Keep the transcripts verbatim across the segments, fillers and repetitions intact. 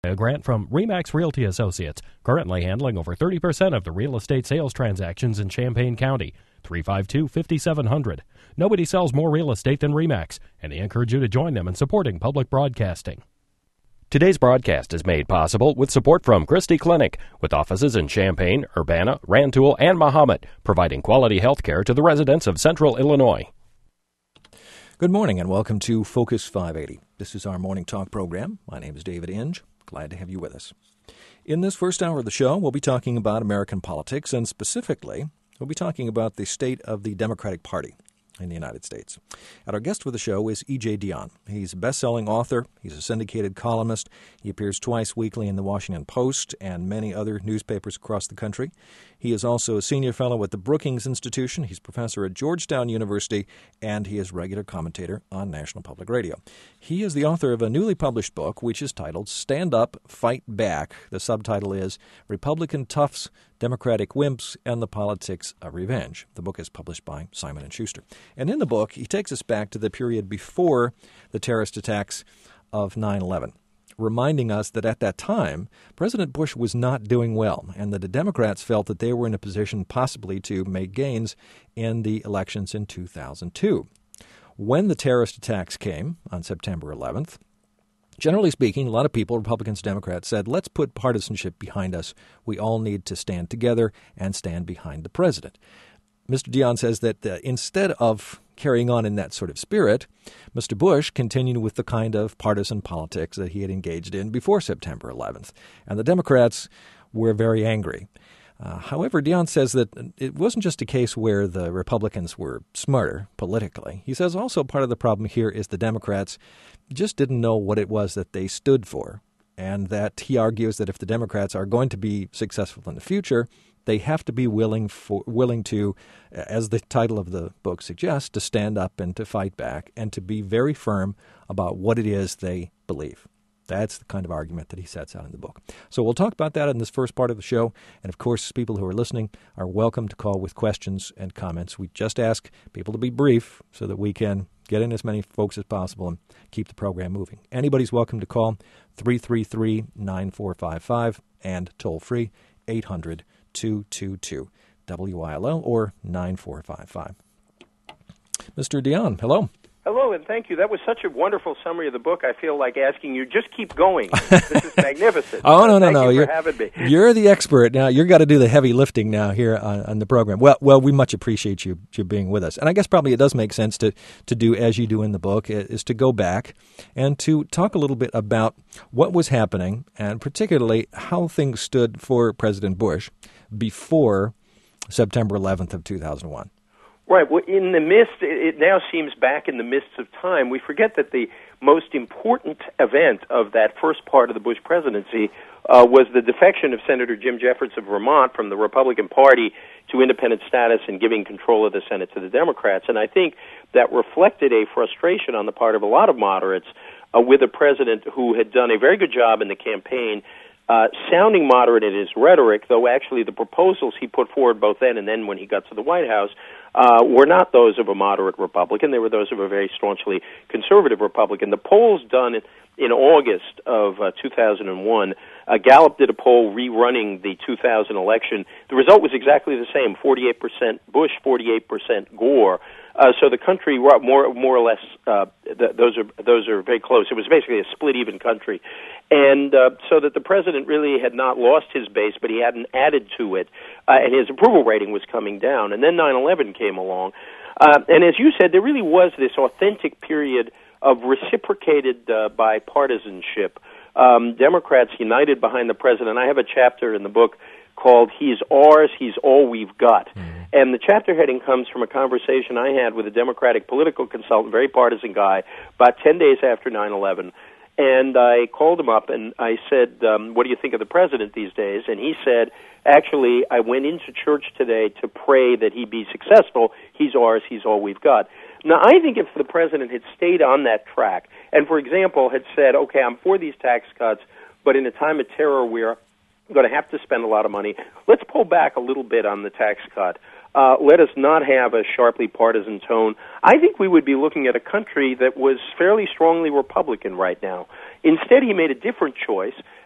A grant from RE/MAX Realty Associates, currently handling over thirty percent of the real estate sales transactions in Champaign County. three five two, five seven zero zero. Nobody sells more real estate than RE/MAX, and they encourage you to join them in supporting public broadcasting. Today's broadcast is made possible with support from Christie Clinic, with offices in Champaign, Urbana, Rantoul, and Mahomet, providing quality health care to the residents of Central Illinois. Good morning and welcome to Focus five eighty. This is our morning talk program. My name is David Inge. Glad to have you with us. In this first hour of the show, we'll be talking about American politics, and specifically, we'll be talking about the state of the Democratic Party in the United States. And our guest for the show is E J Dionne. He's a best-selling author. He's a syndicated columnist. He appears twice weekly in the Washington Post and many other newspapers across the country. He is also a senior fellow at the Brookings Institution. He's professor at Georgetown University, and he is regular commentator on National Public Radio. He is the author of a newly published book, which is titled Stand Up, Fight Back. The subtitle is Republican Toughs, Democratic Wimps, and the Politics of Revenge. The book is published by Simon and Schuster. And in the book, he takes us back to the period before the terrorist attacks of nine eleven, reminding us that at that time, President Bush was not doing well, and that the Democrats felt that they were in a position possibly to make gains in the elections in two thousand two. When the terrorist attacks came on September eleventh, generally speaking, a lot of people, Republicans, Democrats, said, let's put partisanship behind us. We all need to stand together and stand behind the president. Mister Dionne says that uh, instead of carrying on in that sort of spirit, Mister Bush continued with the kind of partisan politics that he had engaged in before September eleventh. And the Democrats were very angry. Uh, however, Dionne says that it wasn't just a case where the Republicans were smarter politically. He says also part of the problem here is the Democrats just didn't know what it was that they stood for, and that he argues that if the Democrats are going to be successful in the future, they have to be willing for, willing to, as the title of the book suggests, to stand up and to fight back and to be very firm about what it is they believe. That's the kind of argument that he sets out in the book. So we'll talk about that in this first part of the show. And, of course, people who are listening are welcome to call with questions and comments. We just ask people to be brief so that we can get in as many folks as possible and keep the program moving. Anybody's welcome to call three three three, nine four five five and toll-free eight hundred, two two two, W I L L or nine four five five. Mister Dionne, hello. Hello, and thank you. That was such a wonderful summary of the book. I feel like asking you, just keep going. This is magnificent. oh, no, no, thank no. you you're, for having me. You're the expert. Now, you've got to do the heavy lifting now here on, on the program. Well, well, we much appreciate you, you being with us. And I guess probably it does make sense to, to do as you do in the book, is to go back and to talk a little bit about what was happening and particularly how things stood for President Bush before September eleventh of two thousand one. Right. Well, in the midst, it now seems back in the midst of time. We forget that the most important event of that first part of the Bush presidency uh, was the defection of Senator Jim Jeffords of Vermont from the Republican Party to independent status and giving control of the Senate to the Democrats. And I think that reflected a frustration on the part of a lot of moderates uh, with a president who had done a very good job in the campaign, Uh, sounding moderate in his rhetoric, though actually the proposals he put forward both then and then when he got to the White House uh, were not those of a moderate Republican. They were those of a very staunchly conservative Republican. The polls done in, in August of uh, two thousand one, uh, Gallup did a poll rerunning the two thousand election. The result was exactly the same, forty-eight percent Bush, forty-eight percent Gore. Uh, so the country, more more or less, uh, th- those are those are very close. It was basically a split-even country, and uh, so that the president really had not lost his base, but he hadn't added to it, uh, and his approval rating was coming down. And then nine eleven came along, uh, and as you said, there really was this authentic period of reciprocated uh, bipartisanship. Um, Democrats united behind the president. I have a chapter in the book called He's Ours, He's All We've Got. Mm-hmm. And the chapter heading comes from a conversation I had with a Democratic political consultant, very partisan guy, about ten days after nine eleven. And I called him up and I said, um, what do you think of the president these days? And he said, actually, I went into church today to pray that he be successful. He's ours, he's all we've got. Now, I think if the president had stayed on that track and, for example, had said, okay, I'm for these tax cuts, but in a time of terror we're going to have to spend a lot of money, let's pull back a little bit on the tax cut. Uh, let us not have a sharply partisan tone. I think we would be looking at a country that was fairly strongly Republican right now. Instead, he made a different choice,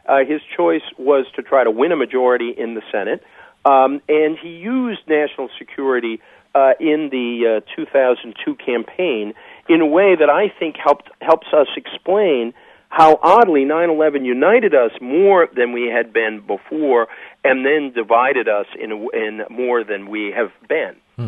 uh, his choice was to try to win a majority in the Senate, um, and he used national security uh, in the uh, two thousand two campaign in a way that I think helped helps us explain how oddly nine eleven united us more than we had been before, and then divided us in, in more than we have been. Hmm.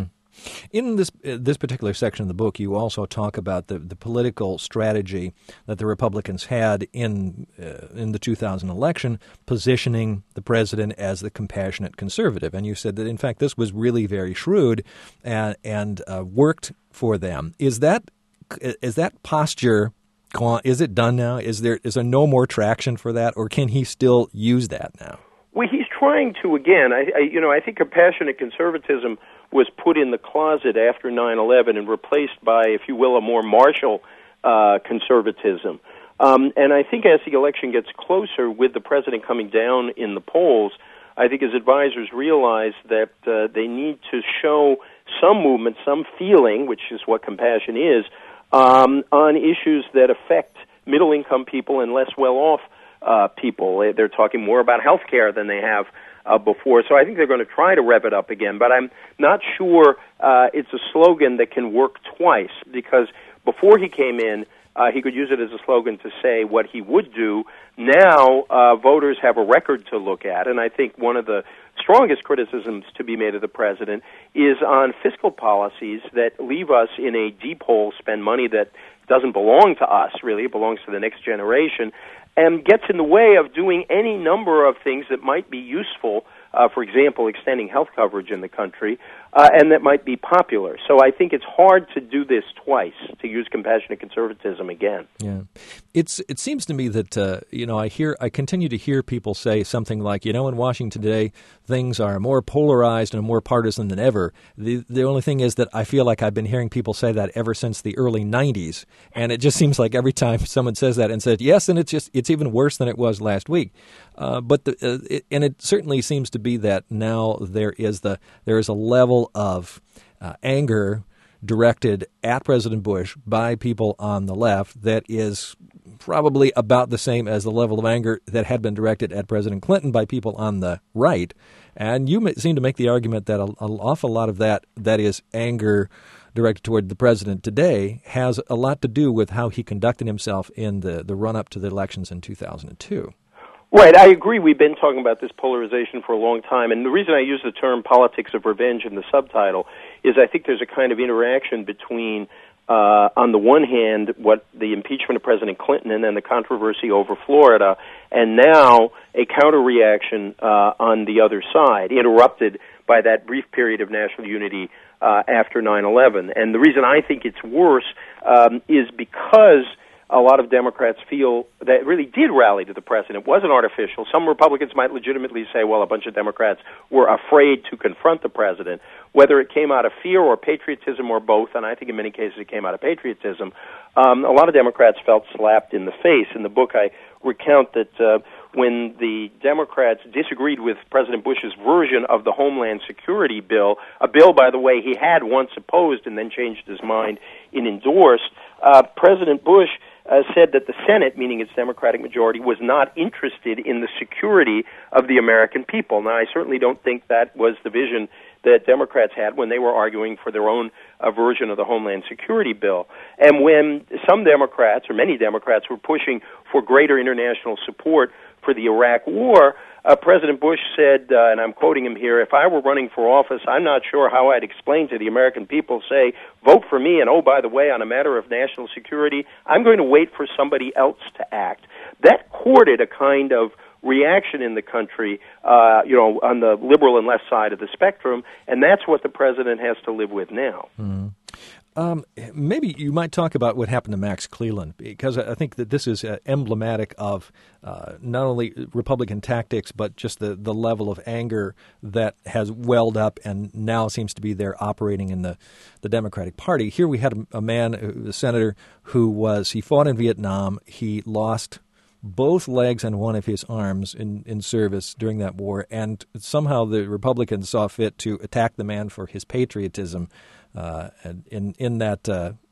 In this uh, this particular section of the book, you also talk about the, the political strategy that the Republicans had in uh, in the two thousand election, positioning the president as the compassionate conservative. And you said that, in fact, this was really very shrewd and, and uh, worked for them. Is that is that posture gone? Is it done now? Is there is there no more traction for that, or can he still use that now? Well, he's trying to again. I, I you know I think compassionate conservatism was put in the closet after nine eleven and replaced by, if you will, a more martial uh, conservatism. Um, and I think as the election gets closer, with the president coming down in the polls, I think his advisors realize that uh, they need to show some movement, some feeling, which is what compassion is, um, on issues that affect middle-income people and less well-off uh, people. They're talking more about health care than they have Uh, before, so I think they're going to try to rev it up again, but I'm not sure uh, it's a slogan that can work twice, because before he came in, uh, he could use it as a slogan to say what he would do. Now, uh, voters have a record to look at, and I think one of the strongest criticisms to be made of the president is on fiscal policies that leave us in a deep hole, spend money that doesn't belong to us, really, it belongs to the next generation, and gets in the way of doing any number of things that might be useful, uh, for example, extending health coverage in the country, uh, and that might be popular. So I think it's hard to do this twice, to use compassionate conservatism again. Yeah. It's it seems to me that, uh, you know, I hear I continue to hear people say something like, you know, in Washington today, things are more polarized and more partisan than ever. The the only thing is that I feel like I've been hearing people say that ever since the early nineties, and it just seems like every time someone says that and says, yes, and it's just it's even worse than it was last week. Uh, but the, uh, it, and it certainly seems to be that now there is the there is a level of uh, anger directed at President Bush by people on the left that is probably about the same as the level of anger that had been directed at President Clinton by people on the right. And you seem to make the argument that an awful lot of that, that is anger directed toward the president today, has a lot to do with how he conducted himself in the, the run-up to the elections in two thousand two. Right, I agree. We've been talking about this polarization for a long time, and the reason I use the term politics of revenge in the subtitle is I think there's a kind of interaction between, uh, on the one hand, what the impeachment of President Clinton and then the controversy over Florida, and now a counter-reaction uh, on the other side, interrupted by that brief period of national unity uh, after nine eleven. And the reason I think it's worse um, is because a lot of Democrats feel that it really did rally to the president. It wasn't artificial. Some Republicans might legitimately say, well, a bunch of Democrats were afraid to confront the president. Whether it came out of fear or patriotism or both, and I think in many cases it came out of patriotism, um, a lot of Democrats felt slapped in the face. In the book, I recount that uh, when the Democrats disagreed with President Bush's version of the Homeland Security bill, a bill, by the way, he had once opposed and then changed his mind and endorsed, uh, President Bush Uh, said that the Senate, meaning its Democratic majority, was not interested in the security of the American people. Now, I certainly don't think that was the vision that Democrats had when they were arguing for their own uh, version of the Homeland Security bill. And when some Democrats, or many Democrats, were pushing for greater international support for the Iraq War, Uh, President Bush said, uh, and I'm quoting him here, if I were running for office, I'm not sure how I'd explain to the American people, say, vote for me, and oh, by the way, on a matter of national security, I'm going to wait for somebody else to act. That courted a kind of reaction in the country, uh, you know, on the liberal and left side of the spectrum, and that's what the president has to live with now. Mm. Um, maybe you might talk about what happened to Max Cleland, because I think that this is uh, emblematic of uh, not only Republican tactics, but just the, the level of anger that has welled up and now seems to be there operating in the, the Democratic Party. Here we had a, a man, a senator, who was, he fought in Vietnam. He lost both legs and one of his arms in, in service during that war, and somehow the Republicans saw fit to attack the man for his patriotism. Uh, in in that uh,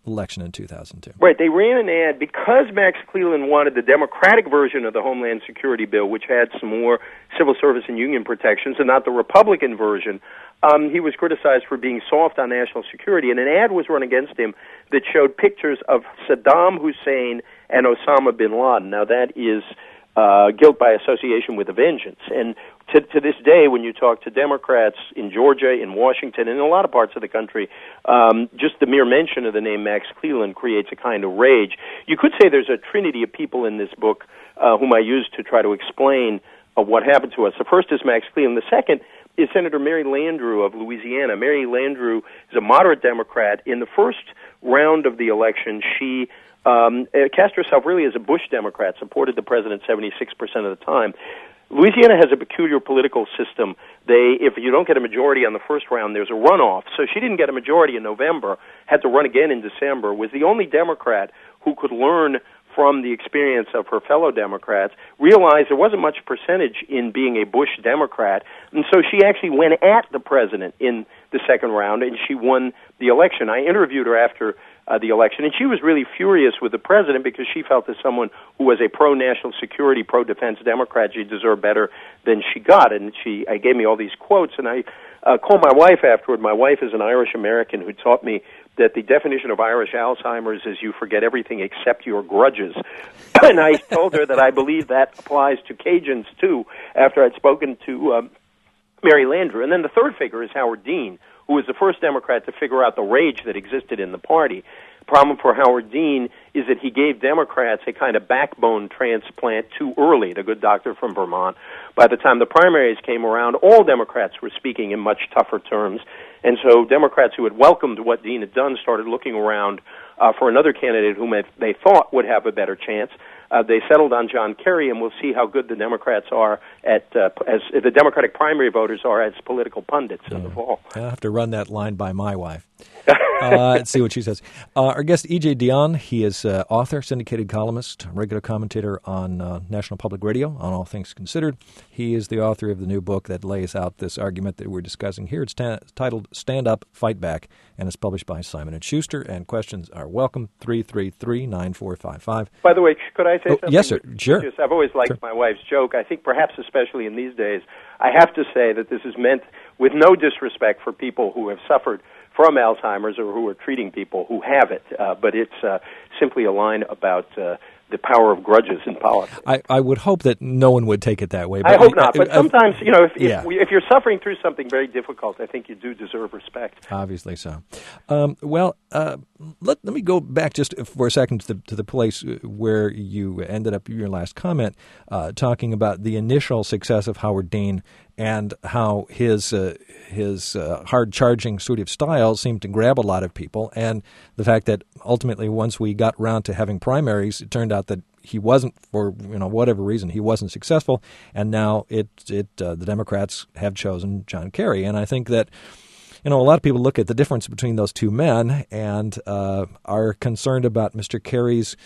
election in two thousand two. Right. They ran an ad because Max Cleland wanted the Democratic version of the Homeland Security bill, which had some more civil service and union protections, and not the Republican version. Um, he was criticized for being soft on national security, and an ad was run against him that showed pictures of Saddam Hussein and Osama bin Laden. Now, that is uh, guilt by association with a vengeance. And to, to this day, when you talk to Democrats in Georgia, in Washington, and in a lot of parts of the country, um, just the mere mention of the name Max Cleland creates a kind of rage. You could say there's a trinity of people in this book uh, whom I use to try to explain uh, what happened to us. The first is Max Cleland. The second is Senator Mary Landrieu of Louisiana. Mary Landrieu is a moderate Democrat. In the first round of the election, she um, cast herself really as a Bush Democrat, supported the president seventy-six percent of the time. Louisiana has a peculiar political system. They, if you don't get a majority on the first round, there's a runoff. So she didn't get a majority in November, had to run again in December, was the only Democrat who could learn from the experience of her fellow Democrats, realized there wasn't much percentage in being a Bush Democrat, and so she actually went at the president in the second round, and she won the election. I interviewed her after uh, the election, and she was really furious with the president because she felt as someone who was a pro-national security, pro-defense Democrat, she deserved better than she got, and she I gave me all these quotes, and I uh, called my wife afterward. My wife is an Irish-American who taught me that the definition of Irish Alzheimer's is you forget everything except your grudges. And I told her that I believe that applies to Cajuns, too, after I'd spoken to um, Mary Landrieu. And then the third figure is Howard Dean, who was the first Democrat to figure out the rage that existed in the party. The problem for Howard Dean is that he gave Democrats a kind of backbone transplant too early, the good doctor from Vermont. By the time the primaries came around, all Democrats were speaking in much tougher terms. And so Democrats who had welcomed what Dean had done started looking around uh, for another candidate whom they thought would have a better chance. Uh, they settled on John Kerry, and we'll see how good the Democrats are at, uh, as the Democratic primary voters are as political pundits in the fall. I'll have to run that line by my wife. uh, let's see what she says. Uh, our guest, E J Dionne, he is uh, author, syndicated columnist, regular commentator on uh, National Public Radio, on All Things Considered. He is the author of the new book that lays out this argument that we're discussing here. It's ta- titled Stand Up, Fight Back, and it's published by Simon and Schuster. And questions are welcome, three three three, nine four five five. By the way, could I say oh, something? Yes, sir. Sure. I've always liked sure. my wife's joke. I think perhaps especially in these days, I have to say that this is meant with no disrespect for people who have suffered from Alzheimer's or who are treating people who have it, uh, but it's uh, simply a line about uh, the power of grudges in politics. I, I would hope that no one would take it that way. But I hope not, but I, sometimes, you know, if, yeah. if, we, if you're suffering through something very difficult, I think you do deserve respect. Obviously so. Um, well, uh, let, let me go back just for a second to the, to the place where you ended up your last comment, uh, talking about the initial success of Howard Dean and how his uh, his uh, hard-charging sort of style seemed to grab a lot of people, and the fact that ultimately once we got around to having primaries, it turned out that he wasn't, for you know whatever reason, he wasn't successful, and now it it uh, the Democrats have chosen John Kerry, and I think that you know a lot of people look at the difference between those two men and uh, are concerned about Mister Kerry's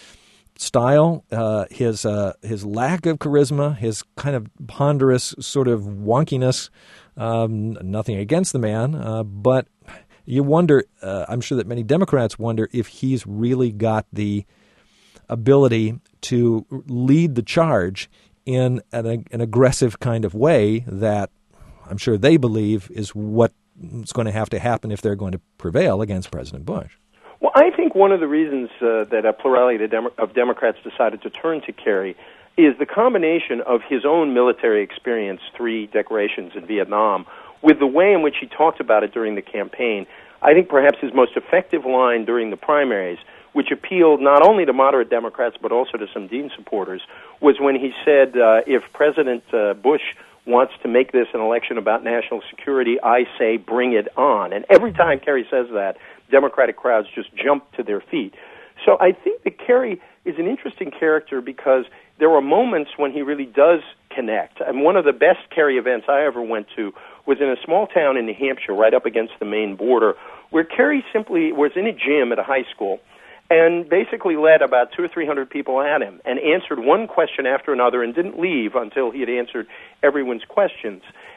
style, uh, his uh, his lack of charisma, his kind of ponderous sort of wonkiness. Um, nothing against the man, uh, but you wonder, uh, I'm sure that many Democrats wonder if he's really got the ability to lead the charge in an, an aggressive kind of way that I'm sure they believe is what's going to have to happen if they're going to prevail against President Bush. Well, I think one of the reasons uh, that a plurality of, Demo- of Democrats decided to turn to Kerry is the combination of his own military experience, three decorations in Vietnam, with the way in which he talked about it during the campaign. I think perhaps his most effective line during the primaries, which appealed not only to moderate Democrats but also to some Dean supporters, was when he said, uh, if President uh, Bush wants to make this an election about national security, I say bring it on. And every time Kerry says that, Democratic crowds just jump to their feet. So I think that Kerry is an interesting character because there are moments when he really does connect. And one of the best Kerry events I ever went to was in a small town in New Hampshire right up against the Maine border where Kerry simply was in a gym at a high school and basically led about two or three hundred people at him and answered one question after another and didn't leave until he had answered everyone's questions.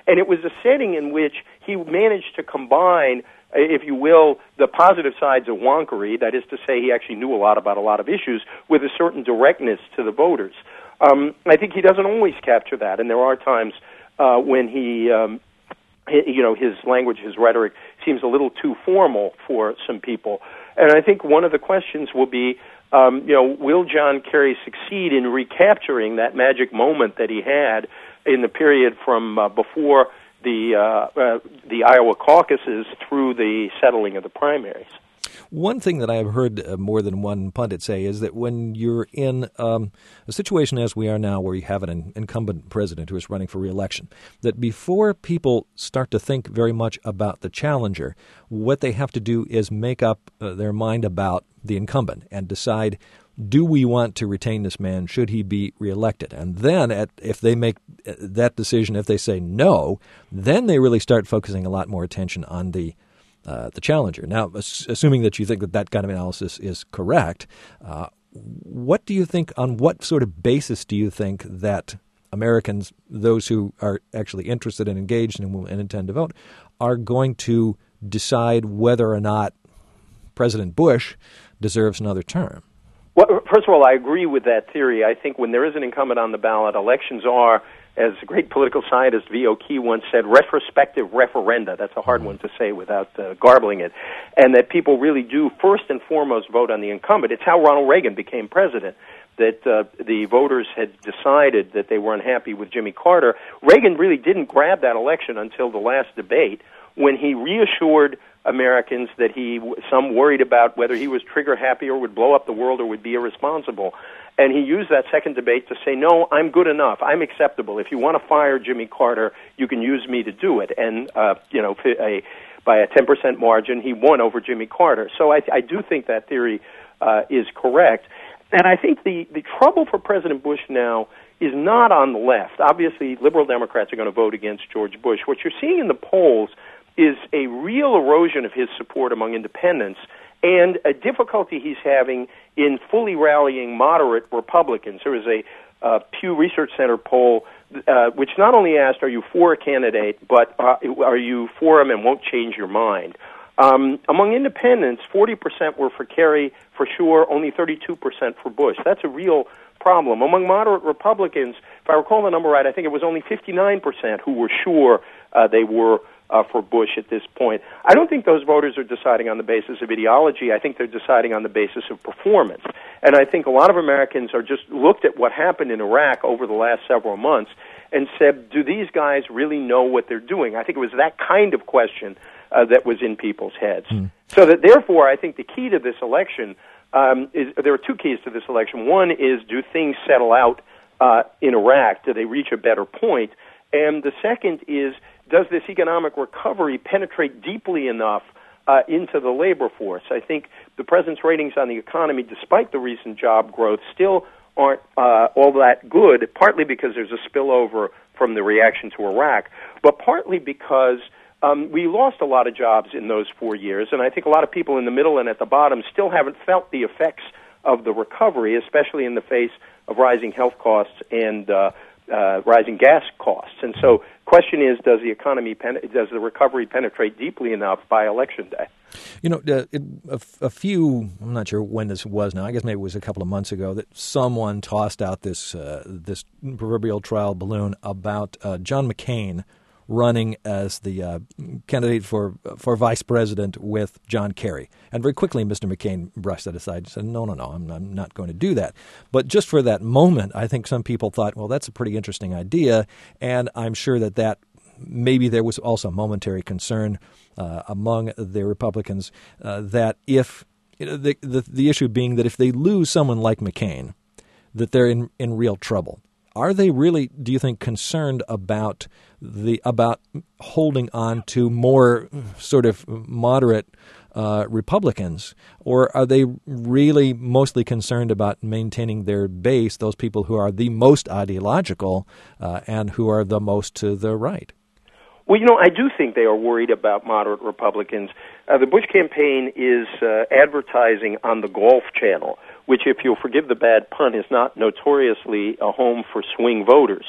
And it was a setting in which he managed to combine, if you will, the positive sides of wonkery, that is to say he actually knew a lot about a lot of issues, with a certain directness to the voters. Um, I think he doesn't always capture that, and there are times uh, when he, um, he, you know, his language, his rhetoric seems a little too formal for some people. And I think one of the questions will be, um, you know, will John Kerry succeed in recapturing that magic moment that he had in the period from uh, before the uh, uh, the Iowa caucuses through the settling of the primaries? One thing that I've heard uh, more than one pundit say is that when you're in um, a situation as we are now where you have an incumbent president who is running for re-election, that before people start to think very much about the challenger, what they have to do is make up uh, their mind about the incumbent and decide, do we want to retain this man? Should he be reelected? And then at, if they make that decision, if they say no, then they really start focusing a lot more attention on the Uh, the challenger. Now, assuming that you think that that kind of analysis is correct, uh, what do you think, on what sort of basis do you think that Americans, those who are actually interested and engaged and, will, and intend to vote, are going to decide whether or not President Bush deserves another term? Well, first of all, I agree with that theory. I think when there is an incumbent on the ballot, elections are, as a great political scientist V O Key once said, retrospective referenda. That's a hard one to say without uh, garbling it. And that people really do first and foremost vote on the incumbent. It's how Ronald Reagan became president, that uh, the voters had decided that they were unhappy with Jimmy Carter. Reagan really didn't grab that election until the last debate, when he reassured Americans that he, some worried about whether he was trigger happy or would blow up the world or would be irresponsible. And he used that second debate to say, no, I'm good enough. I'm acceptable. If you want to fire Jimmy Carter, you can use me to do it. And, uh, you know, a, by a ten percent margin, he won over Jimmy Carter. So I, I do think that theory uh, is correct. And I think the, the trouble for President Bush now is not on the left. Obviously, liberal Democrats are going to vote against George Bush. What you're seeing in the polls is a real erosion of his support among independents and a difficulty he's having in fully rallying moderate Republicans. There was a uh, Pew Research Center poll uh, which not only asked, are you for a candidate, but uh, are you for him and won't change your mind? Um, among independents, forty percent were for Kerry for sure, only thirty-two percent for Bush. That's a real problem. Among moderate Republicans, if I recall the number right, I think it was only fifty-nine percent who were sure uh, they were Uh, for Bush at this point. I don't think those voters are deciding on the basis of ideology. I think they're deciding on the basis of performance. And I think a lot of Americans are just looked at what happened in Iraq over the last several months and said, do these guys really know what they're doing? I think it was that kind of question uh, that was in people's heads. Mm. So that therefore, I think the key to this election um, is, there are two keys to this election. One is, do things settle out uh, in Iraq? Do they reach a better point? And the second is, does this economic recovery penetrate deeply enough uh, into the labor force? I think the president's ratings on the economy, despite the recent job growth, still aren't uh, all that good, partly because there's a spillover from the reaction to Iraq, but partly because um, we lost a lot of jobs in those four years, and I think a lot of people in the middle and at the bottom still haven't felt the effects of the recovery, especially in the face of rising health costs and uh, uh, rising gas costs. And so question is, does the economy, pen- does the recovery penetrate deeply enough by Election Day? You know, uh, it, a, a few, I'm not sure when this was now, I guess maybe it was a couple of months ago, that someone tossed out this uh, this proverbial trial balloon about uh, John McCain running as the uh, candidate for for vice president with John Kerry. And very quickly, Mister McCain brushed that aside and said, no, no, no, I'm, I'm not going to do that. But just for that moment, I think some people thought, well, that's a pretty interesting idea, and I'm sure that that maybe there was also momentary concern uh, among the Republicans uh, that if, you know, the, the the issue being that if they lose someone like McCain, that they're in, in real trouble. Are they really, do you think, concerned about the about holding on to more sort of moderate uh, Republicans, or are they really mostly concerned about maintaining their base, those people who are the most ideological uh, and who are the most to the right? Well, you know, I do think they are worried about moderate Republicans. Uh, the Bush campaign is uh, advertising on the Golf Channel, which, if you'll forgive the bad pun, is not notoriously a home for swing voters.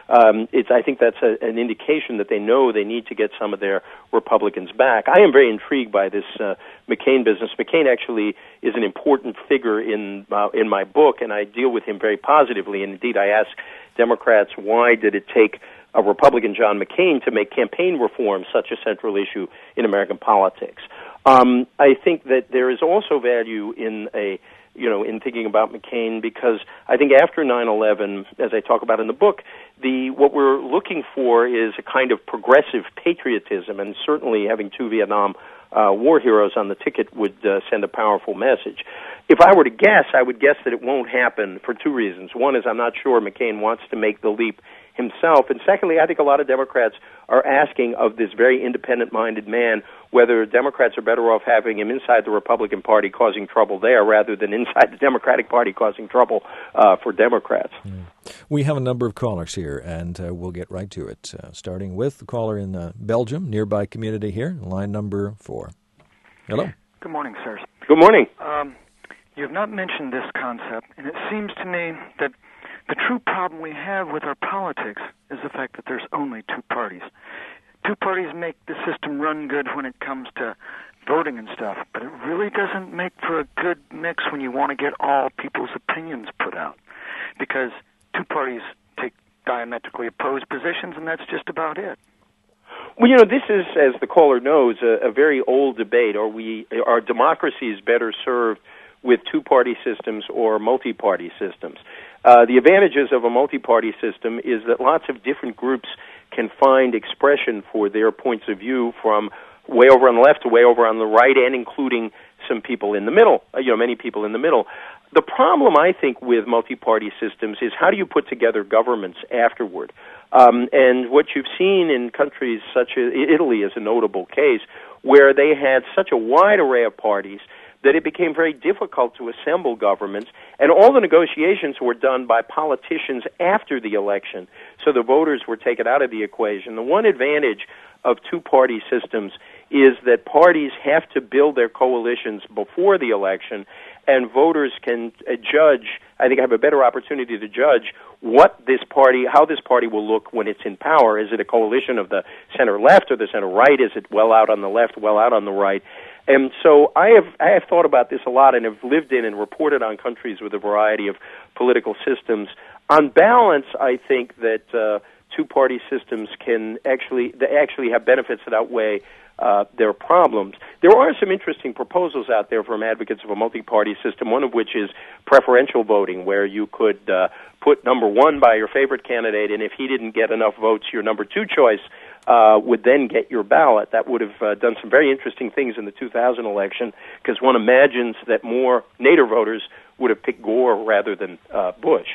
um, it's, I think that's a, an indication that they know they need to get some of their Republicans back. I am very intrigued by this uh, McCain business. McCain actually is an important figure in uh, in my book, and I deal with him very positively. And indeed, I ask Democrats, why did it take a Republican, John McCain, to make campaign reform such a central issue in American politics? Um, I think that there is also value in a you know, in thinking about McCain, because I think after nine eleven, as I talk about in the book, the what we're looking for is a kind of progressive patriotism, and certainly having two Vietnam uh, war heroes on the ticket would uh, send a powerful message. If I were to guess, I would guess that it won't happen for two reasons. One is I'm not sure McCain wants to make the leap himself, and secondly, I think a lot of Democrats are asking of this very independent-minded man whether Democrats are better off having him inside the Republican Party causing trouble there rather than inside the Democratic Party causing trouble uh, for Democrats. Mm. We have a number of callers here, and uh, we'll get right to it, uh, starting with the caller in uh, Belgium, nearby community here, line number four. Hello. Good morning, sirs. Good morning. Um, you have not mentioned this concept, and it seems to me that the true problem we have with our politics is the fact that there's only two parties. Two parties make the system run good when it comes to voting and stuff, but it really doesn't make for a good mix when you want to get all people's opinions put out, because two parties take diametrically opposed positions, and that's just about it. Well, you know, this is, as the caller knows, a, a very old debate. Are we, are democracies better served with two-party systems or multi-party systems? Uh, the advantages of a multi-party system is that lots of different groups can find expression for their points of view from way over on the left to way over on the right, and including some people in the middle, uh, you know, many people in the middle. The problem, I think, with multi-party systems is how do you put together governments afterward? Um, and what you've seen in countries such as Italy is a notable case, where they had such a wide array of parties that it became very difficult to assemble governments, and all the negotiations were done by politicians after the election, so the voters were taken out of the equation. The one advantage of two-party systems is that parties have to build their coalitions before the election, and voters can uh, judge, I think have a better opportunity to judge what this party, how this party will look when it's in power. Is it a coalition of the center-left or the center-right? Is it well out on the left, well out on the right? And so I have I have thought about this a lot and have lived in and reported on countries with a variety of political systems. On balance, I think that uh, two-party systems can actually they actually have benefits that outweigh uh, their problems. There are some interesting proposals out there from advocates of a multi-party system, one of which is preferential voting, where you could uh, put number one by your favorite candidate, and if he didn't get enough votes, your number two choice Uh, would then get your ballot. That would have uh, done some very interesting things in the two thousand election, because one imagines that more Nader voters would have picked Gore rather than uh, Bush.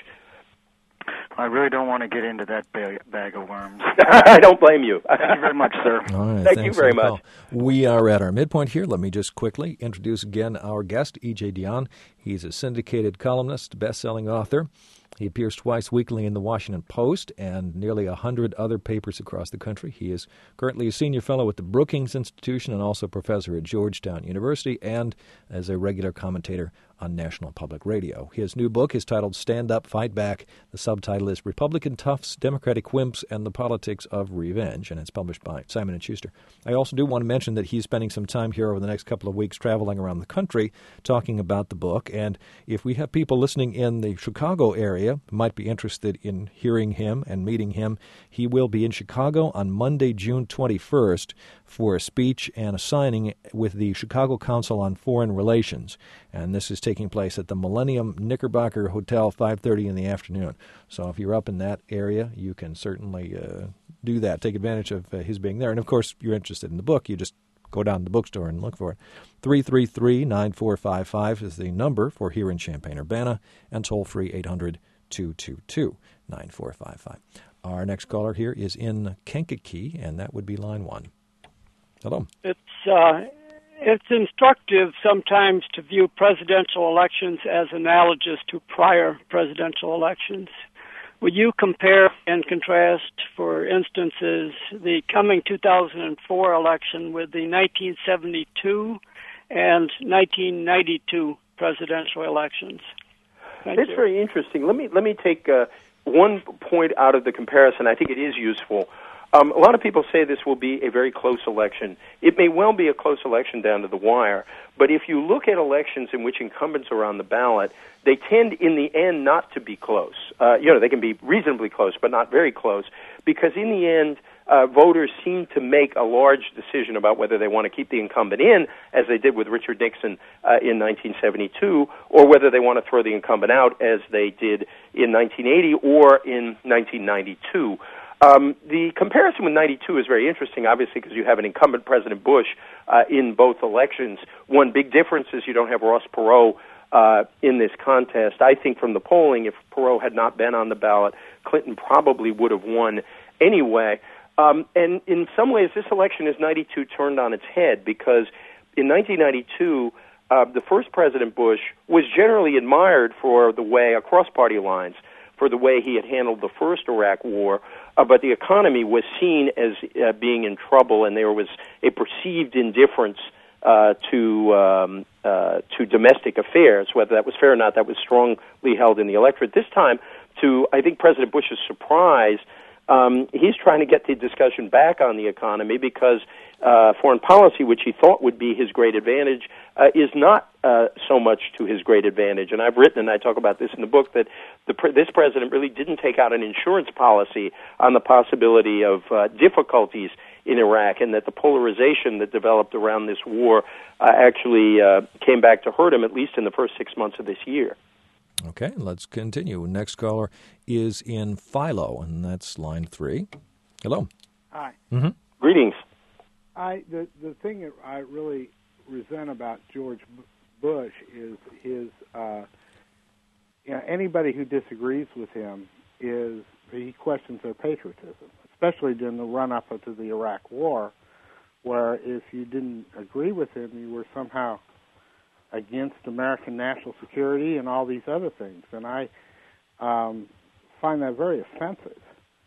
I really don't want to get into that bag, bag of worms. I don't blame you. Thank you very much, sir. All right, Thank you very much. We are at our midpoint here. Let me just quickly introduce again our guest, E J Dionne. He's a syndicated columnist, best-selling author. He appears twice weekly in the Washington Post and nearly a hundred other papers across the country. He is currently a senior fellow at the Brookings Institution and also professor at Georgetown University, and as a regular commentator on National Public Radio. His new book is titled Stand Up, Fight Back. The subtitle is Republican Toughs, Democratic Wimps, and the Politics of Revenge, and it's published by Simon and Schuster. I also do want to mention that he's spending some time here over the next couple of weeks traveling around the country talking about the book, and if we have people listening in the Chicago area who might be interested in hearing him and meeting him, he will be in Chicago on Monday, June twenty-first for a speech and a signing with the Chicago Council on Foreign Relations, and this is taking place at the Millennium Knickerbocker Hotel, five thirty in the afternoon. So if you're up in that area, you can certainly uh, do that, take advantage of uh, his being there. And, of course, you're interested in the book, you just go down to the bookstore and look for it. three three three, nine four five five is the number for here in Champaign-Urbana, and toll-free eight hundred, two two two, nine four five five. Our next caller here is in Kankakee, and that would be line one. Hello. It's uh, it's instructive sometimes to view presidential elections as analogous to prior presidential elections. Would you compare and contrast, for instances, the coming two thousand four election with the nineteen seventy-two and nineteen ninety-two presidential elections? Thank That's you. very interesting. Let me let me take uh, one point out of the comparison, I think it is useful. Um, a lot of people say this will be a very close election. It may well be a close election down to the wire, but if you look at elections in which incumbents are on the ballot, they tend in the end not to be close. Uh, you know, they can be reasonably close, but not very close, because in the end, uh, voters seem to make a large decision about whether they want to keep the incumbent in, as they did with Richard Nixon uh, in nineteen seventy-two, or whether they want to throw the incumbent out, as they did in nineteen eighty or in nineteen ninety-two. Um, the comparison with ninety-two is very interesting, obviously, because you have an incumbent President Bush uh, in both elections. One big difference is you don't have Ross Perot uh, in this contest. I think from the polling, if Perot had not been on the ballot, Clinton probably would have won anyway. Um, and in some ways, this election is ninety-two turned on its head, because in nineteen ninety-two, uh, the first President Bush was generally admired for the way, across party lines, for the way he had handled the first Iraq war, uh, but the economy was seen as uh, being in trouble, and there was a perceived indifference uh, to um, uh, to domestic affairs. Whether that was fair or not, that was strongly held in the electorate. This time, to I think President Bush's surprise, um, he's trying to get the discussion back on the economy, because uh, foreign policy, which he thought would be his great advantage, uh, is not uh, so much to his great advantage. And I've written, and I talk about this in the book, that the pre- this president really didn't take out an insurance policy on the possibility of uh, difficulties in Iraq, and that the polarization that developed around this war uh, actually uh, came back to hurt him, at least in the first six months of this year. Okay, let's continue. Next caller is in Philo, and that's line three. Hello. Hi. Mm-hmm. Greetings. I the the thing that I really resent about George Bush is his. Uh, you know, anybody who disagrees with him is he questions their patriotism, especially during the run-up to the Iraq War, where if you didn't agree with him, you were somehow against American national security and all these other things. And I um, find that very offensive.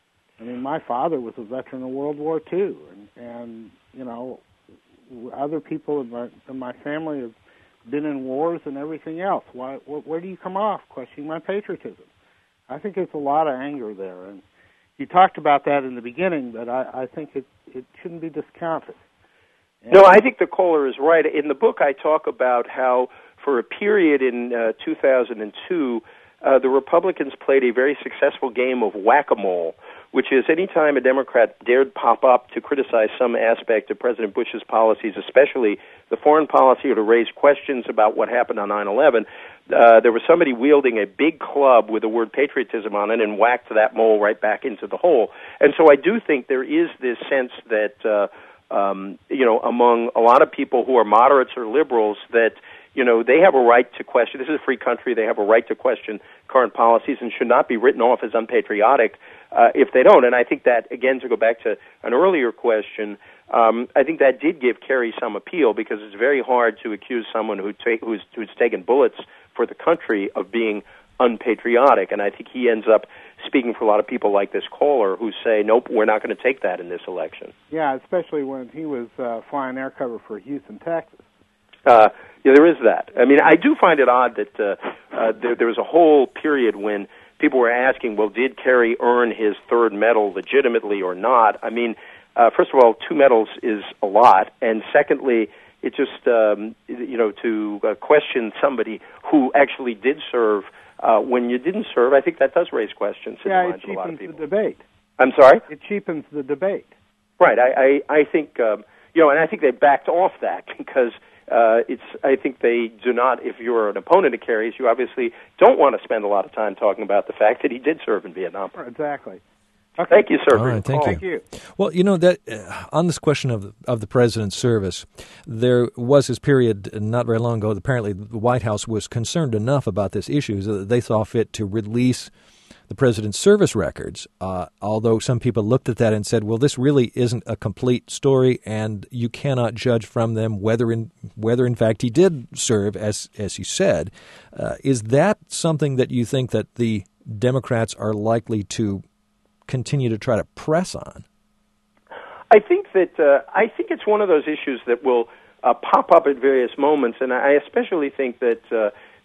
I mean, my father was a veteran of World War Two, and, and you know, other people in my, in my family have been in wars and everything else. Why, where do you come off questioning my patriotism? I think there's a lot of anger there. And you talked about that in the beginning, but I, I think it, it shouldn't be discounted. And no, I think the caller is right. In the book, I talk about how for a period in uh, two thousand two, uh, the Republicans played a very successful game of whack-a-mole, which is any time a Democrat dared pop up to criticize some aspect of President Bush's policies, especially the foreign policy, or to raise questions about what happened on nine eleven, uh, there was somebody wielding a big club with the word patriotism on it and whacked that mole right back into the hole. And so I do think there is this sense that, uh, um, you know, among a lot of people who are moderates or liberals, that you know, they have a right to question. This is a free country. They have a right to question current policies and should not be written off as unpatriotic uh, if they don't. And I think that, again, to go back to an earlier question, um, I think that did give Kerry some appeal, because it's very hard to accuse someone who ta- who's, who's taken bullets for the country of being unpatriotic. And I think he ends up speaking for a lot of people like this caller who say, nope, we're not going to take that in this election. Yeah, especially when he was uh, flying air cover for Houston, Texas. Uh, yeah, there is that. I mean, I do find it odd that uh, uh, there, there was a whole period when people were asking, well, did Kerry earn his third medal legitimately or not? I mean, uh, first of all, two medals is a lot, and secondly, it just, um, you know, to uh, question somebody who actually did serve uh, when you didn't serve, I think that does raise questions in yeah, the minds of a lot of people. Yeah, it cheapens the debate. I'm sorry? It cheapens the debate. Right. I, I, I think, um, you know, and I think they backed off that because Uh, it's. I think they do not. If you're an opponent of Kerry's, you obviously don't want to spend a lot of time talking about the fact that he did serve in Vietnam. Exactly. Okay. Thank you, sir. All right, thank you. Thank you. Well, you know that uh, on this question of of the president's service, there was this period not very long ago. Apparently, the White House was concerned enough about this issue that they saw fit to release the president's service records, uh, although some people looked at that and said, well, this really isn't a complete story, and you cannot judge from them whether in whether in fact he did serve, as as you said. Uh, is that something that you think that the Democrats are likely to continue to try to press on? I think that uh, I think it's one of those issues that will uh, pop up at various moments, and I especially think that uh,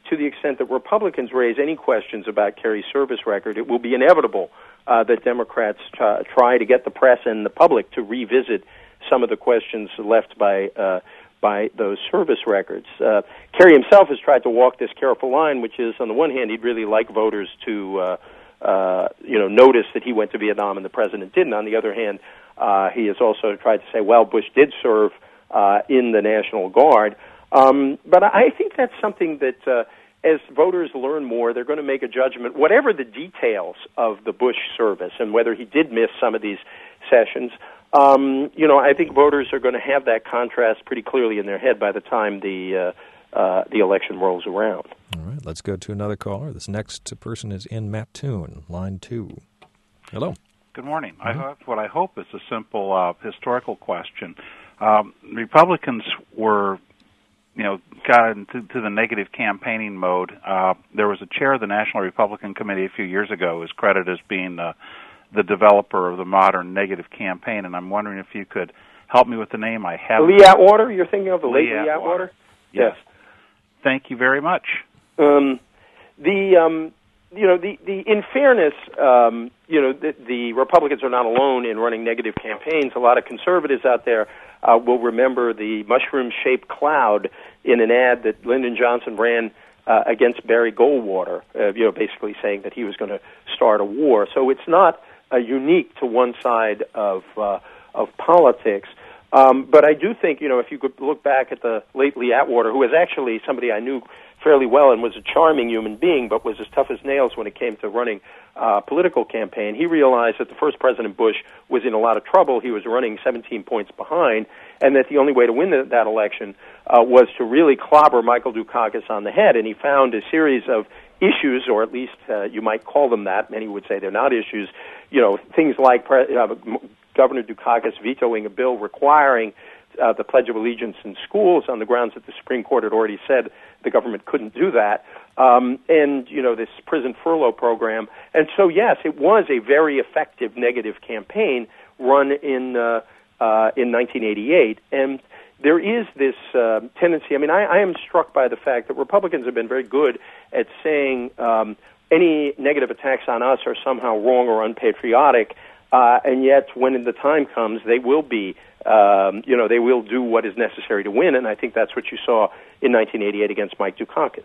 to the extent that Republicans raise any questions about Kerry's service record, it will be inevitable uh, that Democrats t- try to get the press and the public to revisit some of the questions left by uh, by those service records. Uh, Kerry himself has tried to walk this careful line, which is, on the one hand, he'd really like voters to, uh, uh, you know, notice that he went to Vietnam and the president didn't. On the other hand, uh, he has also tried to say, well, Bush did serve uh, in the National Guard. Um, but I think that's something that, uh, as voters learn more, they're going to make a judgment, whatever the details of the Bush service and whether he did miss some of these sessions. Um, you know, I think voters are going to have that contrast pretty clearly in their head by the time the uh, uh, the election rolls around. All right, let's go to another caller. This next person is in Mattoon, line two. Hello. Good morning. Mm-hmm. I have what I hope is a simple uh, historical question. Um, Republicans were, you know, got into to the negative campaigning mode. Uh, there was a chair of the National Republican Committee a few years ago who is credited as being uh, the developer of the modern negative campaign, and I'm wondering if you could help me with the name. I have Lee Atwater. You're thinking of the late Lee Lee Atwater? Yes. Thank you very much. Um, the um, you know the, the in fairness, um, you know the, the Republicans are not alone in running negative campaigns. A lot of conservatives out there uh, will remember the mushroom-shaped cloud in an ad that Lyndon Johnson ran uh, against Barry Goldwater. Uh, you know, basically saying that he was going to start a war. So it's not uh, unique to one side of uh, of politics. Um, but I do think, you know, if you could look back at the late Lee Atwater, who was actually somebody I knew fairly well and was a charming human being, but was as tough as nails when it came to running a uh, political campaign, he realized that the first President Bush was in a lot of trouble. He was running seventeen points behind, and that the only way to win the, that election uh, was to really clobber Michael Dukakis on the head. And he found a series of issues, or at least uh, you might call them that. Many would say they're not issues. You know, things like pre- uh, Governor Dukakis vetoing a bill requiring uh, the Pledge of Allegiance in schools on the grounds that the Supreme Court had already said the government couldn't do that, um, and, you know, this prison furlough program. And so, yes, it was a very effective negative campaign run in uh, uh, in nineteen eighty-eight, and there is this uh, tendency. I mean, I, I am struck by the fact that Republicans have been very good at saying um, any negative attacks on us are somehow wrong or unpatriotic, uh, and yet when the time comes, they will be, um, you know, they will do what is necessary to win, and I think that's what you saw in nineteen eighty-eight against Mike Dukakis.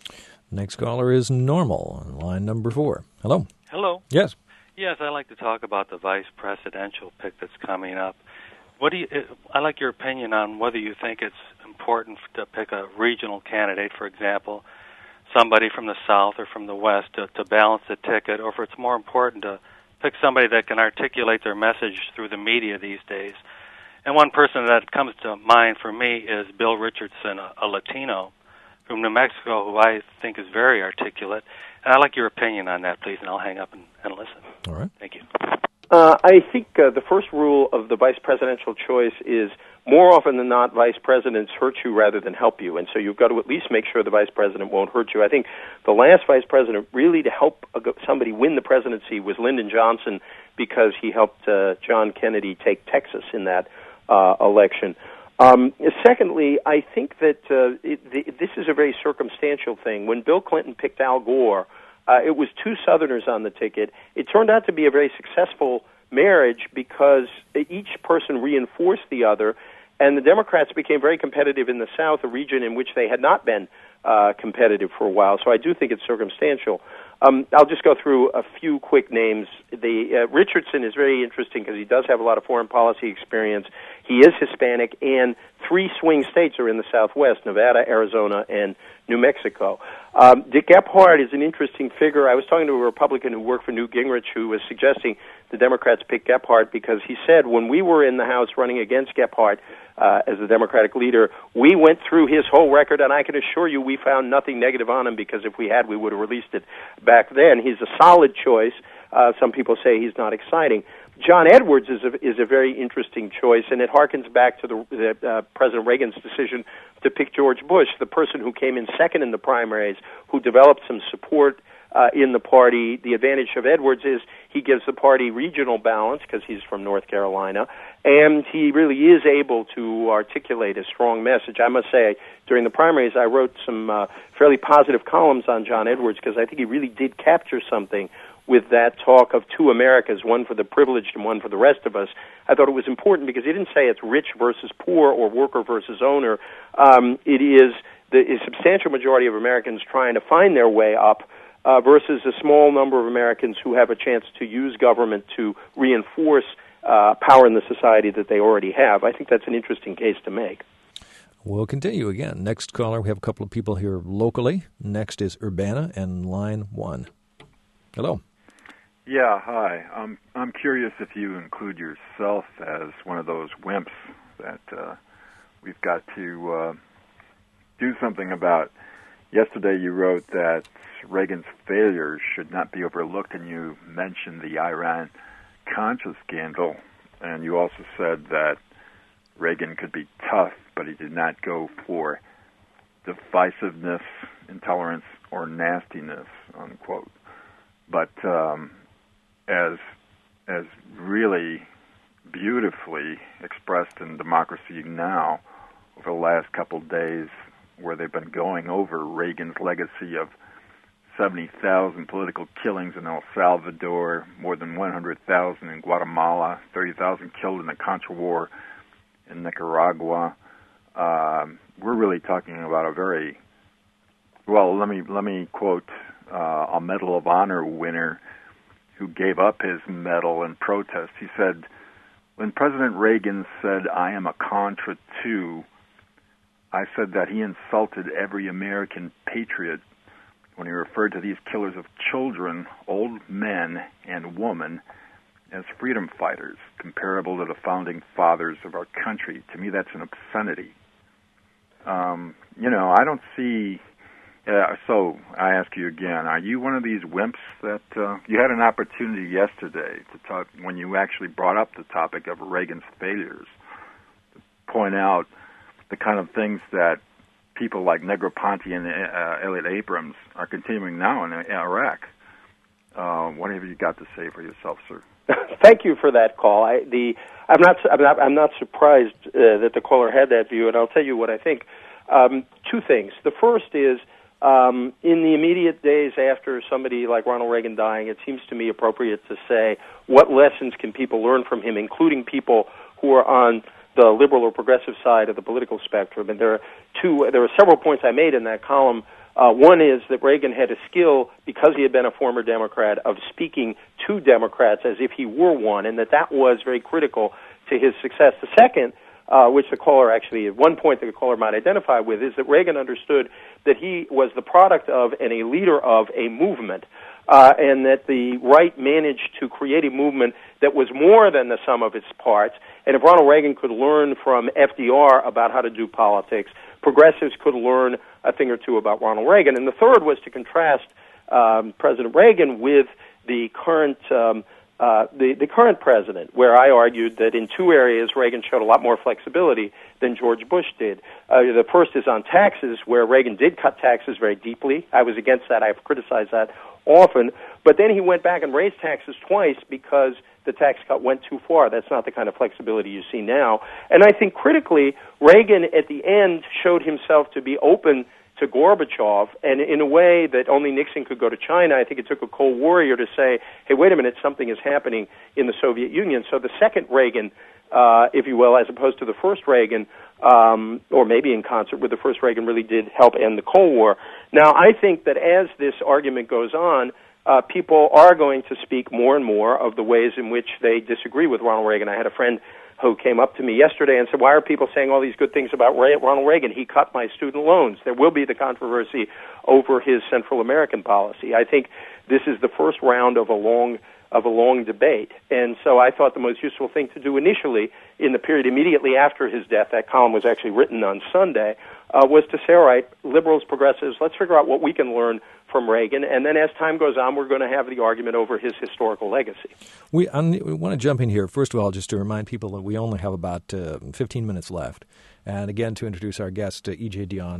Next caller is Normal, on line number four. Hello. Hello. Yes. Yes, I'd like to talk about the vice presidential pick that's coming up. What do you? I'd like your opinion on whether you think it's important to pick a regional candidate, for example, somebody from the South or from the West to, to balance the ticket, or if it's more important to pick somebody that can articulate their message through the media these days. And one person that comes to mind for me is Bill Richardson, a, a Latino from New Mexico, who I think is very articulate. And I'd like your opinion on that, please, and I'll hang up and, and listen. All right. Thank you. Uh, I think uh, the first rule of the vice presidential choice is more often than not, vice presidents hurt you rather than help you, and so you've got to at least make sure the vice president won't hurt you. I think the last vice president really to help somebody win the presidency was Lyndon Johnson, because he helped uh, John Kennedy take Texas in that uh, election. Um, secondly, I think that uh, it, the, this is a very circumstantial thing. When Bill Clinton picked Al Gore, uh, it was two Southerners on the ticket. It turned out to be a very successful marriage because each person reinforced the other, and the Democrats became very competitive in the South, a region in which they had not been uh, competitive for a while. So I do think it's circumstantial. Um, I'll just go through a few quick names. The uh, Richardson is very interesting because he does have a lot of foreign policy experience. He is Hispanic, and three swing states are in the Southwest: Nevada, Arizona, and New Mexico. Um, Dick Gephardt is an interesting figure. I was talking to a Republican who worked for Newt Gingrich who was suggesting the Democrats pick Gephardt because he said when we were in the House running against Gephardt uh, as the Democratic leader, we went through his whole record, and I can assure you we found nothing negative on him, because if we had, we would have released it back then. He's a solid choice. Uh, some people say he's not exciting. John Edwards is a, is a very interesting choice, and it harkens back to the, the uh, President Reagan's decision to pick George Bush, the person who came in second in the primaries, who developed some support uh, in the party. The advantage of Edwards is he gives the party regional balance because he's from North Carolina, and he really is able to articulate a strong message. I must say, during the primaries, I wrote some uh, fairly positive columns on John Edwards because I think he really did capture something with that talk of two Americas, one for the privileged and one for the rest of us. I thought it was important because he didn't say it's rich versus poor or worker versus owner. Um, it is the a substantial majority of Americans trying to find their way up uh, versus a small number of Americans who have a chance to use government to reinforce uh, power in the society that they already have. I think that's an interesting case to make. We'll continue again. Next caller, we have a couple of people here locally. Next is Urbana and line one. Hello. Yeah, hi. I'm I'm curious if you include yourself as one of those wimps that uh, we've got to uh, do something about. Yesterday you wrote that Reagan's failures should not be overlooked, and you mentioned the Iran-Contra scandal, and you also said that Reagan could be tough, but he did not go for divisiveness, intolerance, or nastiness, unquote. But um, as as really beautifully expressed in Democracy Now! Over the last couple of days, where they've been going over Reagan's legacy of seventy thousand political killings in El Salvador, more than one hundred thousand in Guatemala, thirty thousand killed in the Contra War in Nicaragua. Um, we're really talking about a very, well, let me let me quote uh, a Medal of Honor winner who gave up his medal in protest. He said, when President Reagan said, "I am a Contra too," I said that he insulted every American patriot when he referred to these killers of children, old men, and women as freedom fighters, comparable to the founding fathers of our country. To me, that's an obscenity. Um, you know, I don't see... Uh, so I ask you again, are you one of these wimps that... Uh, you had an opportunity yesterday to talk, when you actually brought up the topic of Reagan's failures, to point out the kind of things that people like Negroponte and uh, Elliot Abrams are continuing now in Iraq. Uh, what have you got to say for yourself, sir? Thank you for that call. I, the, I'm not. I'm not. I'm not surprised uh, that the caller had that view, and I'll tell you what I think. Um, two things. The first is, um, in the immediate days after somebody like Ronald Reagan dying, it seems to me appropriate to say what lessons can people learn from him, including people who are on the liberal or progressive side of the political spectrum. And there are two. There are several points I made in that column. Uh, one is that Reagan had a skill, because he had been a former Democrat, of speaking to Democrats as if he were one, and that that was very critical to his success. The second, uh, which the caller actually, at one point the caller might identify with, is that Reagan understood that he was the product of and a leader of a movement, uh, and that the right managed to create a movement that was more than the sum of its parts. And if Ronald Reagan could learn from F D R about how to do politics, progressives could learn a thing or two about Ronald Reagan. And the third was to contrast um, President Reagan with the current um, uh, the, the current president, where I argued that in two areas Reagan showed a lot more flexibility than George Bush did. Uh, the first is on taxes, where Reagan did cut taxes very deeply. I was against that. I've criticized that often. But then he went back and raised taxes twice because the tax cut went too far. That's not the kind of flexibility you see now. And I think critically, Reagan at the end showed himself to be open to Gorbachev, and in a way that only Nixon could go to China. I think it took a Cold Warrior to say, hey, wait a minute, something is happening in the Soviet Union. So the second Reagan, uh, if you will, as opposed to the first Reagan, um, or maybe in concert with the first Reagan, really did help end the Cold War. Now, I think that as this argument goes on, uh, people are going to speak more and more of the ways in which they disagree with Ronald Reagan. I had a friend who came up to me yesterday and said, why are people saying all these good things about Ray- Ronald Reagan? He cut my student loans. There will be the controversy over his Central American policy. I think this is the first round of a long of a long debate. And so I thought the most useful thing to do initially in the period immediately after his death, that column was actually written on Sunday, uh, was to say, all right, liberals, progressives, let's figure out what we can learn from Reagan, and then as time goes on, we're going to have the argument over his historical legacy. We, um, we want to jump in here, first of all, just to remind people that we only have about uh, fifteen minutes left. And again, to introduce our guest, uh, E J Dionne.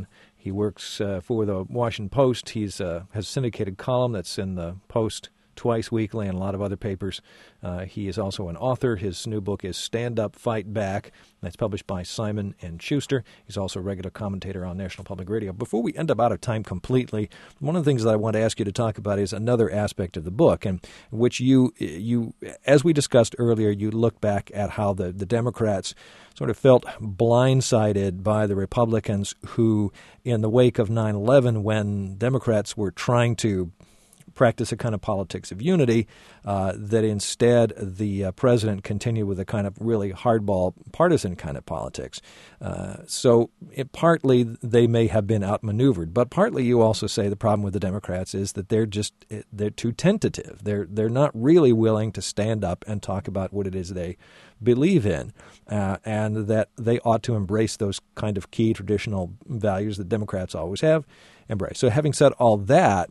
He works uh, for the Washington Post. He's uh, has a syndicated column that's in the Post twice weekly and a lot of other papers. Uh, he is also an author. His new book is Stand Up, Fight Back. That's published by Simon and Schuster. He's also a regular commentator on National Public Radio. Before we end up out of time completely, one of the things that I want to ask you to talk about is another aspect of the book, in which you, you, as we discussed earlier, you look back at how the, the Democrats sort of felt blindsided by the Republicans who, in the wake of nine eleven, when Democrats were trying to practice a kind of politics of unity, uh, that instead the uh, president continued with a kind of really hardball partisan kind of politics. Uh, so it, partly they may have been outmaneuvered, but partly you also say the problem with the Democrats is that they're just they're too tentative. They're they're not really willing to stand up and talk about what it is they believe in, uh, and that they ought to embrace those kind of key traditional values that Democrats always have embraced. So having said all that,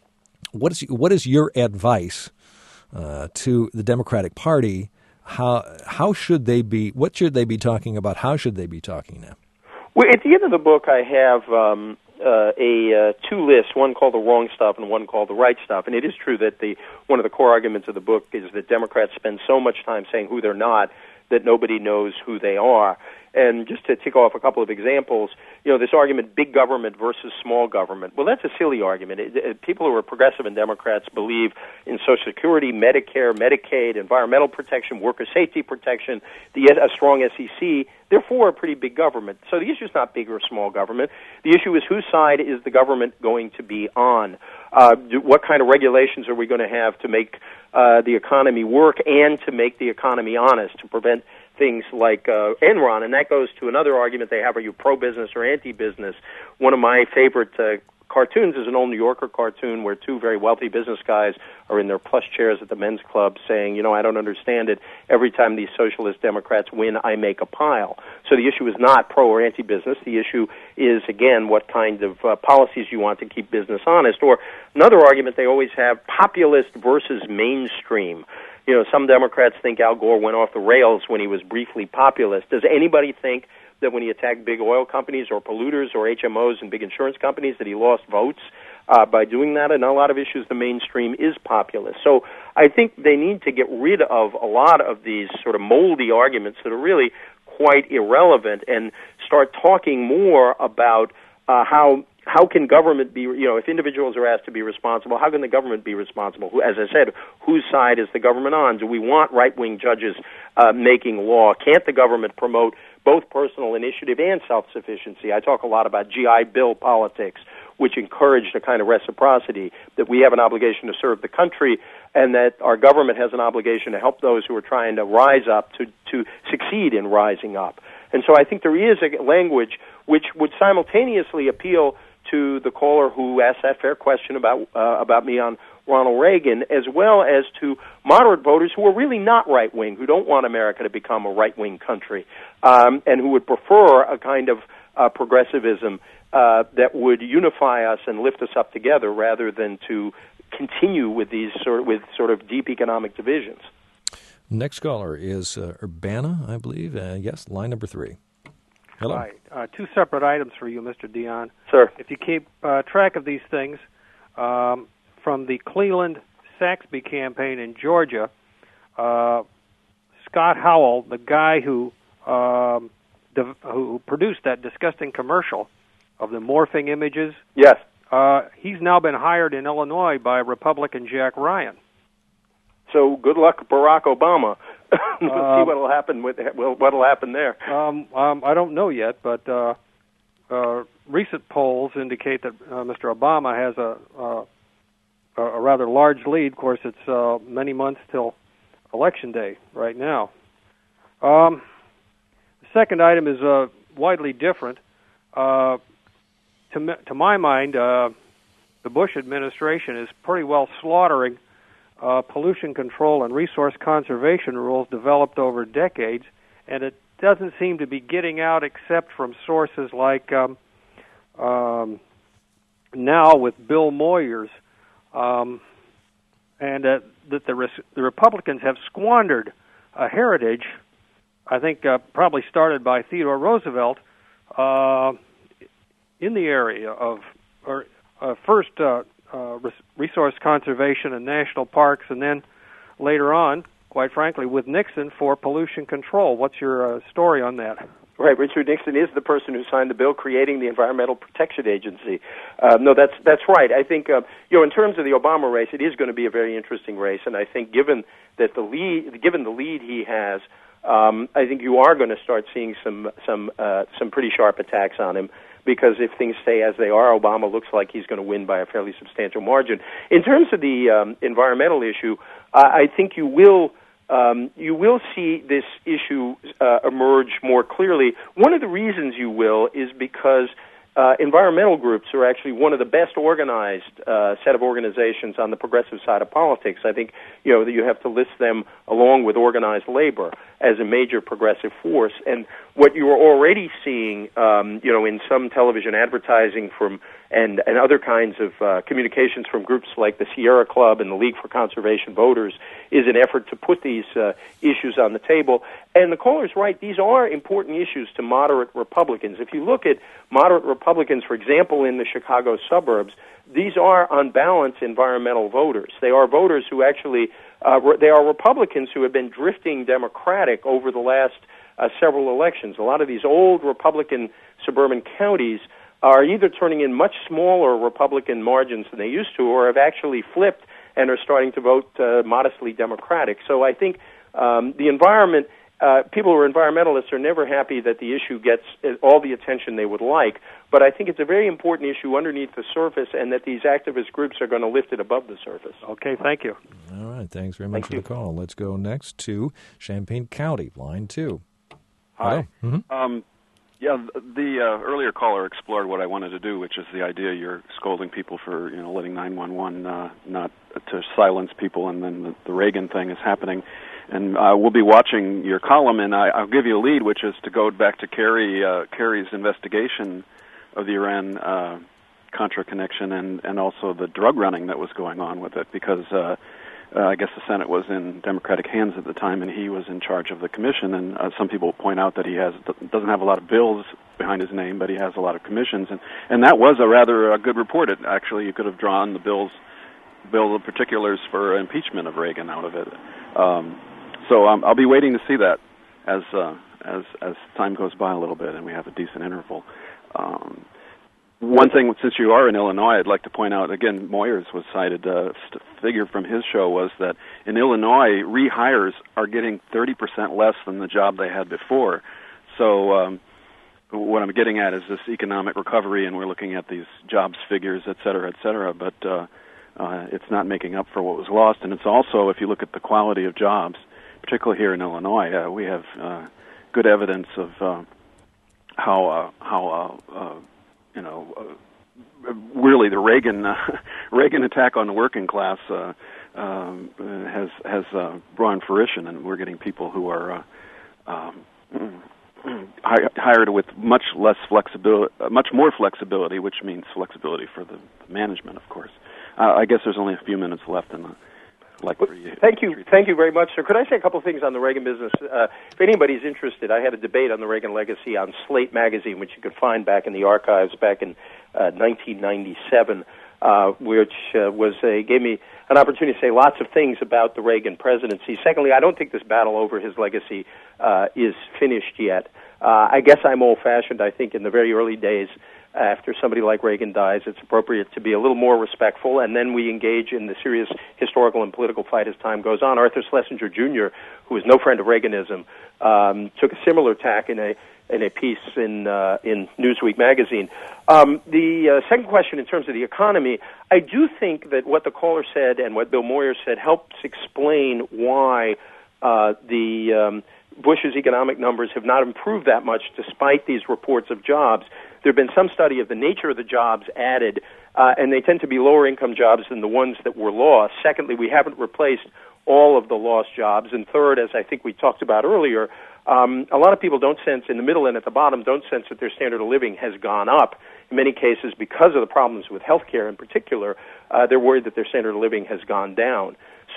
What is what is your advice uh, to the Democratic Party? How how should they be? What should they be talking about? How should they be talking now? Well, at the end of the book, I have um, uh, a uh, two lists: one called the wrong stuff and one called the right stuff. And it is true that the one of the core arguments of the book is that Democrats spend so much time saying who they're not that nobody knows who they are. And just to tick off a couple of examples, you know, this argument, big government versus small government. Well, that's a silly argument. It, it, people who are progressive and Democrats believe in Social Security, Medicare, Medicaid, environmental protection, worker safety protection, the, a strong S E C. They're for a pretty big government. So the issue is not big or small government. The issue is whose side is the government going to be on? Uh, do, what kind of regulations are we going to have to make uh, the economy work and to make the economy honest, to prevent things like uh, Enron? And that goes to another argument they have: are you pro-business or anti-business? One of my favorite uh, cartoons is an old New Yorker cartoon where two very wealthy business guys are in their plush chairs at the men's club saying, you know, I don't understand it. Every time these socialist Democrats win, I make a pile. So the issue is not pro or anti-business. The issue is, again, what kind of uh, policies you want to keep business honest. Or another argument they always have, populist versus mainstream. You know, some Democrats think Al Gore went off the rails when he was briefly populist. Does anybody think that when he attacked big oil companies or polluters or H M Os and big insurance companies that he lost votes uh, by doing that? And on a lot of issues, the mainstream is populist. So I think they need to get rid of a lot of these sort of moldy arguments that are really quite irrelevant and start talking more about uh, how how can government be, you know, if individuals are asked to be responsible, how can the government be responsible? As I said, whose side is the government on? Do we want right-wing judges uh, making law? Can't the government promote both personal initiative and self-sufficiency? I talk a lot about G I Bill politics, which encouraged a kind of reciprocity, that we have an obligation to serve the country and that our government has an obligation to help those who are trying to rise up, to, to succeed in rising up. And so I think there is a language which would simultaneously appeal to the caller who asked that fair question about uh, about me on Ronald Reagan, as well as to moderate voters who are really not right-wing, who don't want America to become a right-wing country, um, and who would prefer a kind of uh, progressivism uh, that would unify us and lift us up together rather than to continue with these sort of, with sort of deep economic divisions. Next caller is uh, Urbana, I believe. Uh, yes, line number three. Hello. Hi. Uh, two separate items for you, Mister Dion. Sir. If you keep uh, track of these things, um, from the Cleveland-Saxby campaign in Georgia, uh, Scott Howell, the guy who um, div- who produced that disgusting commercial of the morphing images, yes, uh, he's now been hired in Illinois by Republican Jack Ryan. So good luck, Barack Obama. We'll uh, see what'll happen with what'll happen there. Um, um, I don't know yet, but uh, uh, recent polls indicate that uh, Mister Obama has a, uh, a rather large lead. Of course, it's uh, many months till Election Day right now. Um, the second item is uh, widely different. Uh, to me, to my mind, uh, the Bush administration is pretty well slaughtering Uh, pollution control and resource conservation rules developed over decades, and it doesn't seem to be getting out except from sources like um, um, now with Bill Moyers, um, and uh, that the, res- the Republicans have squandered a heritage, I think uh, probably started by Theodore Roosevelt, uh, in the area of, or uh, first uh, uh, resource conservation and national parks, and then later on, quite frankly, with Nixon for pollution control. What's your uh, story on that? Right, Richard Nixon is the person who signed the bill creating the Environmental Protection Agency. Uh, no, that's that's right. I think uh, you know, in terms of the Obama race, it is going to be a very interesting race, and I think given that the lead, given the lead he has, um, I think you are going to start seeing some some uh, some pretty sharp attacks on him. Because if things stay as they are, Obama looks like he's going to win by a fairly substantial margin. In terms of the um, environmental issue, uh, I think you will. Um, you will see this issue uh, emerge more clearly. One of the reasons you will is because uh, environmental groups are actually one of the best organized uh, set of organizations on the progressive side of politics. I think you know that you have to list them along with organized labor as a major progressive force. And what you are already seeing, um, you know, in some television advertising from and, and other kinds of uh, communications from groups like the Sierra Club and the League for Conservation Voters is an effort to put these uh, issues on the table. And the caller's right, these are important issues to moderate Republicans. If you look at moderate Republicans, for example, in the Chicago suburbs, these are, on balance, environmental voters. They are voters who actually, uh, re- they are Republicans who have been drifting Democratic over the last uh, several elections. A lot of these old Republican suburban counties are either turning in much smaller Republican margins than they used to, or have actually flipped and are starting to vote uh, modestly Democratic. So I think um, the environment, uh, people who are environmentalists are never happy that the issue gets all the attention they would like, but I think it's a very important issue underneath the surface, and that these activist groups are going to lift it above the surface. Okay, thank you. All right, thanks very much Thank for you. the call. Let's go next to Champaign County, line two. Hi. Mm-hmm. Um, yeah, the uh, earlier caller explored what I wanted to do, which is the idea you're scolding people for, you know, letting nine one one uh, not to silence people, and then the, the Reagan thing is happening. And uh, we'll be watching your column, and I, I'll give you a lead, which is to go back to Kerry, uh, Kerry's investigation of the Iran uh, Contra connection, and, and also the drug running that was going on with it, because uh, uh, I guess the Senate was in Democratic hands at the time, and he was in charge of the commission. And uh, some people point out that he has doesn't have a lot of bills behind his name, but he has a lot of commissions, and and that was a rather uh, good report. It actually, you could have drawn the bills, bill of particulars for impeachment of Reagan out of it. Um, so um, I'll be waiting to see that as uh, as as time goes by a little bit, and we have a decent interval. Um, One thing, since you are in Illinois, I'd like to point out, again, Moyers was cited, a st- figure from his show was that in Illinois, rehires are getting thirty percent less than the job they had before. So um, what I'm getting at is this economic recovery, and we're looking at these jobs figures, et cetera, et cetera, but uh, uh, it's not making up for what was lost. And it's also, if you look at the quality of jobs, particularly here in Illinois, uh, we have uh, good evidence of uh, how, uh, how uh, uh, you know, uh, really the Reagan uh, Reagan attack on the working class uh, um, has has uh, brought fruition, and we're getting people who are uh, um, hired with much less flexibility, uh, much more flexibility, which means flexibility for the management, of course. Uh, I guess there's only a few minutes left in the. Like well, thank you, thank you very much, sir. Could I say a couple of things on the Reagan business? Uh, if anybody's interested, I had a debate on the Reagan legacy on Slate magazine, which you could find back in the archives back in uh, nineteen ninety-seven, uh, which uh, was a, gave me an opportunity to say lots of things about the Reagan presidency. Secondly, I don't think this battle over his legacy uh, is finished yet. Uh, I guess I'm old-fashioned. I think in the very early days, after somebody like Reagan dies, it's appropriate to be a little more respectful, and then we engage in the serious historical and political fight as time goes on. Arthur Schlesinger Junior, who is no friend of Reaganism, um, took a similar tack in a in a piece in uh, in Newsweek magazine. Um, the uh, second question, in terms of the economy, I do think that what the caller said and what Bill Moyer said helps explain why uh, the um, Bush's economic numbers have not improved that much despite these reports of jobs. There have been some study of the nature of the jobs added, uh, and they tend to be lower-income jobs than the ones that were lost. Secondly, we haven't replaced all of the lost jobs. And third, as I think we talked about earlier, um, a lot of people don't sense, in the middle and at the bottom, don't sense that their standard of living has gone up. In many cases, because of the problems with health care in particular, uh, they're worried that their standard of living has gone down.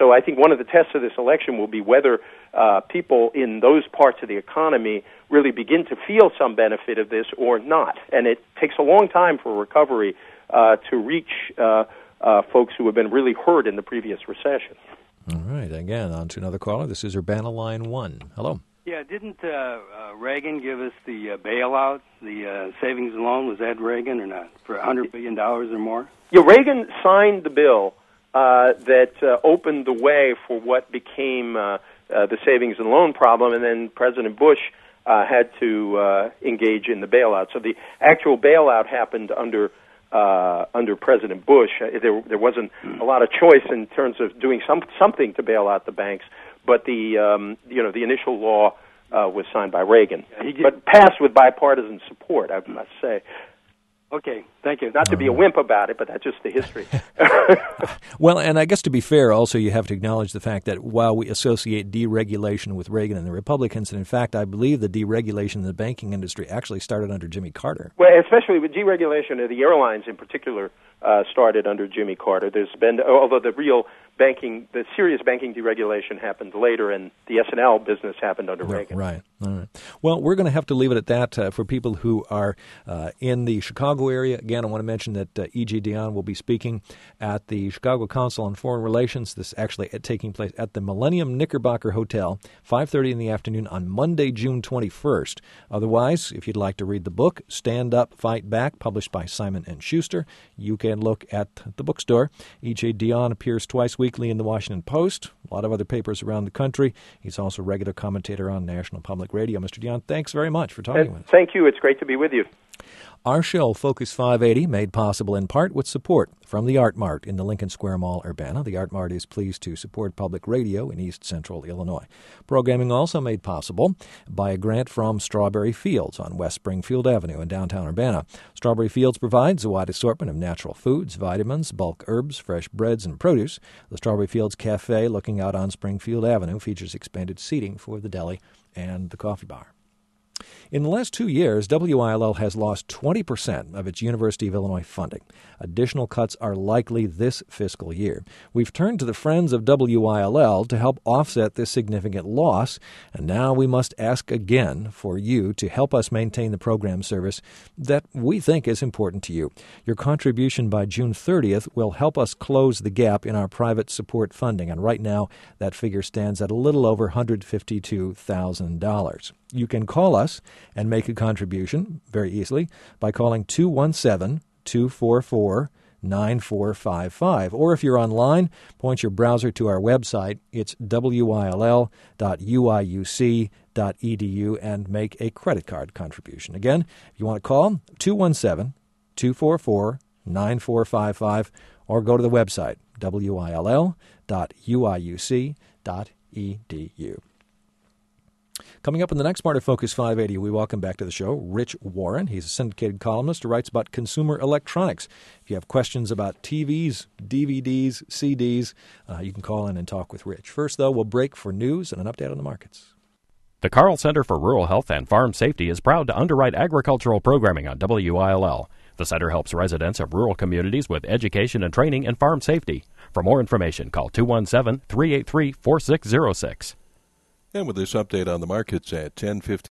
so I think one of the tests of this election will be whether uh, people in those parts of the economy really begin to feel some benefit of this or not. And it takes a long time for recovery uh, to reach uh, uh, folks who have been really hurt in the previous recession. All right. Again, on to another caller. This is Urbana Line one. Hello. Yeah, didn't uh, uh, Reagan give us the uh, bailout, the uh, savings and loan? Was that Reagan or not, for one hundred billion dollars or more? Yeah, Reagan signed the bill uh, that uh, opened the way for what became uh, uh, the savings and loan problem, and then President Bush uh, had to uh, engage in the bailout. So the actual bailout happened under uh, under President Bush. Uh, there, there wasn't a lot of choice in terms of doing some something to bail out the banks. But the um, you know the initial law uh, was signed by Reagan, but passed with bipartisan support, I must say. Okay, thank you. Not to be a wimp about it, but that's just the history. Well, and I guess to be fair, also you have to acknowledge the fact that while we associate deregulation with Reagan and the Republicans, and in fact I believe the deregulation in the banking industry actually started under Jimmy Carter. Well, especially with deregulation of the airlines in particular uh, started under Jimmy Carter. There's been, although the real banking, the serious banking deregulation happened later, and the S and L business happened under Reagan. Right. All right. Well, we're going to have to leave it at that uh, for people who are uh, in the Chicago area. Again, I want to mention that uh, E J Dionne will be speaking at the Chicago Council on Foreign Relations. This actually taking place at the Millennium Knickerbocker Hotel, five thirty in the afternoon on Monday, June twenty-first. Otherwise, if you'd like to read the book, Stand Up, Fight Back, published by Simon and Schuster, you can look at the bookstore. E J Dionne appears twice weekly in the Washington Post, a lot of other papers around the country. He's also a regular commentator on National Public Radio. Mister Dionne, thanks very much for talking and with us. Thank you. It's great to be with you. Our show, Focus five eighty, made possible in part with support from the Art Mart in the Lincoln Square Mall, Urbana. The Art Mart is pleased to support public radio in East Central Illinois. Programming also made possible by a grant from Strawberry Fields on West Springfield Avenue in downtown Urbana. Strawberry Fields provides a wide assortment of natural foods, vitamins, bulk herbs, fresh breads, and produce. The Strawberry Fields Cafe, looking out on Springfield Avenue, features expanded seating for the deli and the coffee bar. In the last two years, W I L L has lost twenty percent of its University of Illinois funding. Additional cuts are likely this fiscal year. We've turned to the Friends of W I L L to help offset this significant loss, and now we must ask again for you to help us maintain the program service that we think is important to you. Your contribution by June thirtieth will help us close the gap in our private support funding, and right now that figure stands at a little over one hundred fifty-two thousand dollars. You can call us and make a contribution very easily by calling two one seven, two four four, nine four five five. Or if you're online, point your browser to our website. It's W I L L dot U I U C dot E D U and make a credit card contribution. Again, if you want to call, two one seven, two four four, nine four five five, or go to the website, W I L L dot U I U C dot E D U. Coming up in the next part of Focus five eighty, we welcome back to the show Rich Warren. He's a syndicated columnist who writes about consumer electronics. If you have questions about T Vs, D V Ds, C Ds, uh, you can call in and talk with Rich. First, though, we'll break for news and an update on the markets. The Carl Center for Rural Health and Farm Safety is proud to underwrite agricultural programming on W I L L. The center helps residents of rural communities with education and training in farm safety. For more information, call two one seven, three eight three, four six zero six. And with this update on the markets at ten fifty.